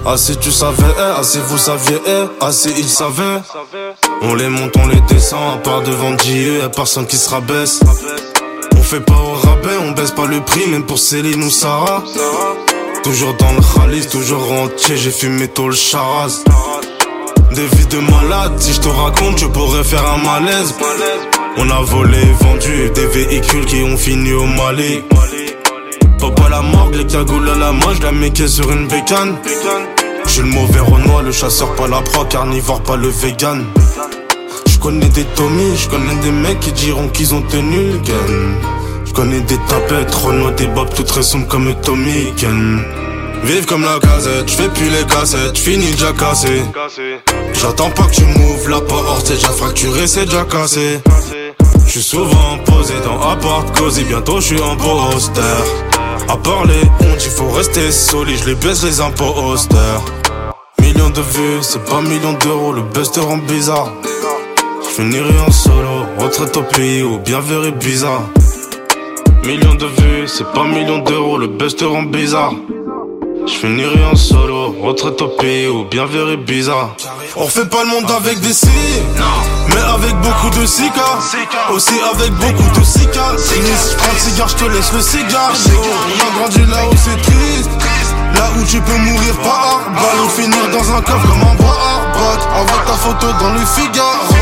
Ah si tu savais, ah si vous saviez, ah si ils savaient. On les monte, on les descend, à part devant Dieu, y'a personne qui se rabaisse. On fait pas au rabais, on baisse pas le prix, même pour Céline ou Sarah. Toujours dans le khalis, toujours entier, j'ai fumé tôt le charaz. Des vies de malades, si je te raconte, je pourrais faire un malaise. On a volé et vendu des véhicules qui ont fini au Mali. Papa la morgue, les cagoules à la main, je la méquais sur une bécane. J'suis le mauvais Renoir, le chasseur pas la proie, carnivore pas le vegan. J'connais des Tommy, j'connais des mecs qui diront qu'ils ont tenu le gun. J'connais des tapettes, Renoir, des babs toutes très sombres comme Tommy Gun. Vive comme la gazette, j'fais plus les cassettes, j'finis déjà cassé. J'attends pas que tu m'ouvres la porte, c'est déjà fracturé, c'est déjà cassé. J'suis souvent posé dans appart cosy, bientôt j'suis en poster. À part les hontes, il faut rester solide, j'les baisse les imposters. Millions de vues, c'est pas millions d'euros, le buzz te rend bizarre. J'finirai en solo, retraite au pays ou bien verré bizarre. Millions de vues, c'est pas millions d'euros, le buzz te rend bizarre. J'finirai en solo, retraite au pays ou bien verré bizarre. On fait pas le monde avec des si, mais avec beaucoup de cigares. Aussi avec beaucoup de cicatrices. J'prends le cigare, j'te laisse le cigare. On a grandi là où c'est triste, là où tu peux mourir par balle ou finir dans un coffre comme un bras arbat, avec ta photo dans le Figaro.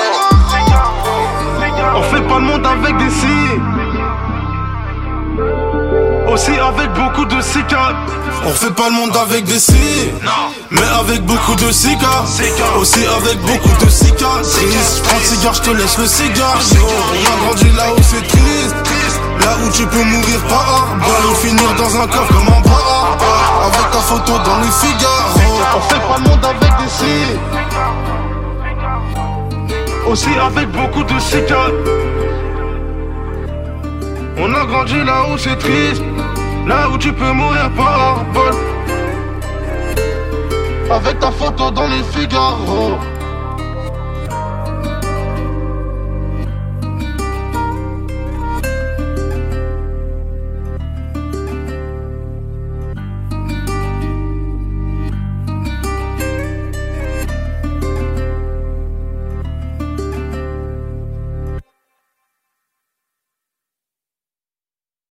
On fait pas le monde avec des si, aussi avec beaucoup de cicatrices. On fait pas le monde avec des si, mais avec beaucoup de cigares. Aussi avec beaucoup de cicatrices. J'prends le cigare, j'te laisse le cigare. On a grandi là où c'est triste, là où tu peux mourir par balle ou finir dans un coffre comme un bras arbat, avec ta photo dans le Figaro. On fait pas le monde avec des si, aussi avec beaucoup de cicatrices. On a grandi là où c'est triste, là où tu peux mourir par balle, avec ta photo dans les Figaro.